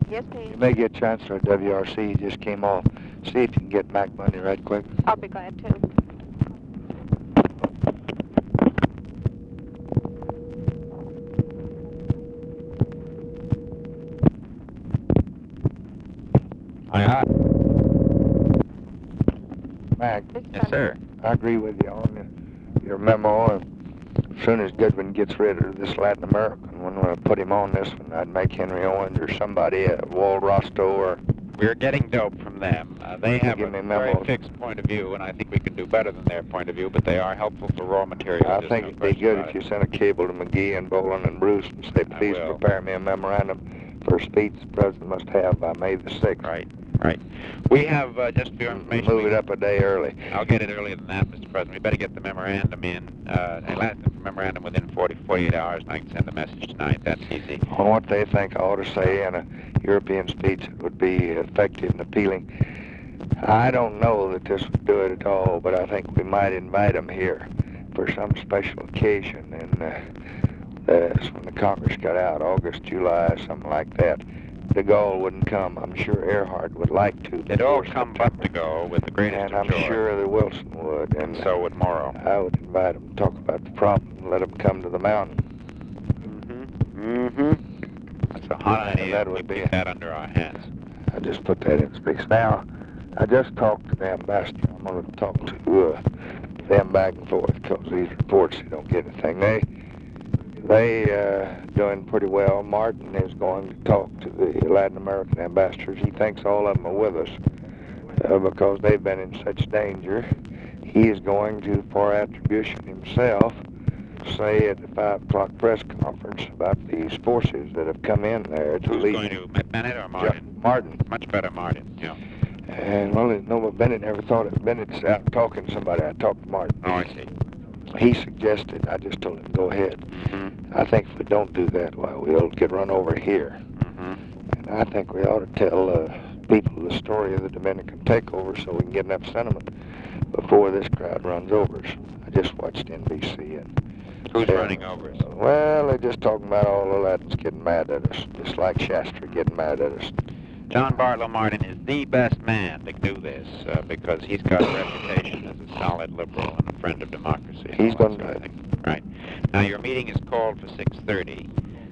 Yes, please. You may get Chancellor WRC. He just came off. See if you can get Mac Money right quick. I'll be glad to. Aye. Mac, Yes, sir. I agree with you on your memo. As soon as Goodwin gets rid of this Latin American one, when I put him on this one, I'd make Henry Owens or somebody, Walt Rostow or... We're getting dope from them. They have Give a me very memos. fixed point of view, and I think we can do better than their point of view, but they are helpful for raw material. I There's think no it'd be question good about if it. you sent a cable to McGee and Bolin and Bruce and say, I please will. prepare me a memorandum for a speech the president must have by May the 6th. Right, right. We have, just for your information... Move it up a day early. I'll get it earlier than that, Mr. President. We better get the memorandum in. I'll ask them for memorandum within 48 hours, and I can send the message tonight. That's easy. On what they think I ought to say in a European speech that would be effective and appealing. I don't know that this would do it at all, but I think we might invite them here for some special occasion. And that's when the Congress got out, August, July, something like that. De Gaulle wouldn't come. I'm sure Earhart would like to. They'd all come but de Gaulle with the greatest And of I'm joy. sure that Wilson would. And so would Morrow. I would invite them to talk about the problem and let them come to the mountain. That's a hot idea. That We would be put that under our hats. I just put that in space. Now, I just talked to the ambassador. I'm going to talk to them back and forth because these reports, they don't get anything. They doing pretty well. Martin is going to talk to the Latin American ambassadors. He thinks all of them are with us because they've been in such danger. He is going to, for attribution himself, say at the 5 o'clock press conference about these forces that have come in there to Who's lead. going to, Bennett or Martin? Martin. Much better, Martin, yeah. And, well, no, Bennett never thought of Bennett's out talking to somebody. I talked to Martin. Oh, I see. He suggested, I just told him, go ahead. I think if we don't do that, well, we'll get run over here. And I think we ought to tell people the story of the Dominican takeover so we can get enough sentiment before this crowd runs over us. I just watched NBC and... Who's running over us? Well, they're just talking about all the Latins getting mad at us, just like Shastra getting mad at us. John Bartlow Martin is the best man to do this because he's got a reputation as a solid liberal and a friend of democracy. He's going to... Right. Now, your meeting is called for 6:30,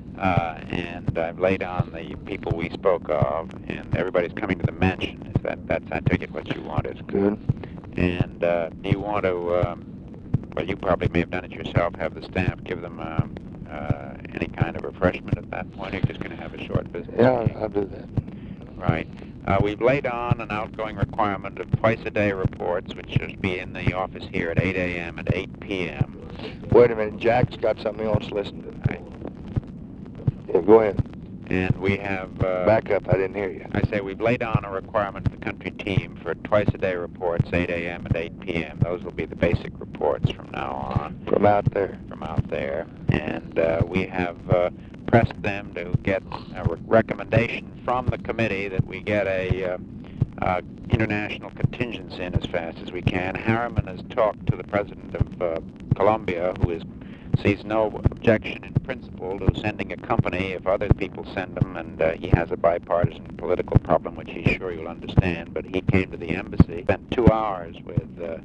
and I've laid on the people we spoke of, and everybody's coming to the mansion. That's, I take it, what you want is good. And do you want to, well, you probably may have done it yourself, have the staff give them any kind of refreshment at that point, or you're just going to have a short visit? Yeah, I'll do that. Right. We've laid on an outgoing requirement of twice-a-day reports, which should be in the office here at 8 a.m. and 8 p.m. Wait a minute, Jack's got something he wants to listen to. Right. Yeah, go ahead. And we have... Back up, I didn't hear you. I say we've laid on a requirement for the country team for twice-a-day reports, 8 a.m. and 8 p.m. Those will be the basic reports from now on. From out there? From out there. And we have pressed them to get a recommendation from the committee that we get a international contingents in as fast as we can. Harriman has talked to the president of Colombia, who sees no objection in principle to sending a company if other people send them, and he has a bipartisan political problem, which he's sure you'll understand. But he came to the embassy, spent 2 hours with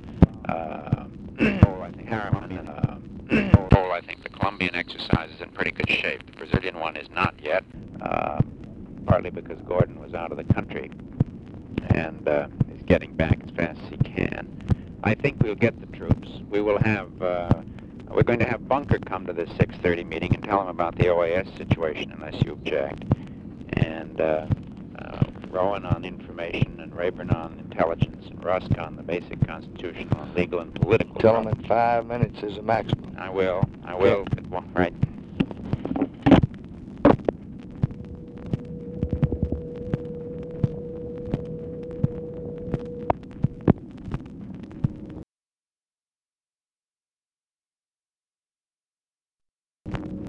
I think Harriman, and I think the Colombian exercise is in pretty good shape. The Brazilian one is not yet, partly because Gordon was out of the country and is getting back as fast as he can. I think we'll get the troops. We will have... we're going to have Bunker come to this 6:30 meeting and tell him about the OAS situation, unless you object. And Rowan on information, and Rayburn on intelligence, and Rusk on the basic constitutional, legal, and political. Tell him in 5 minutes is a maximum. I will. Right.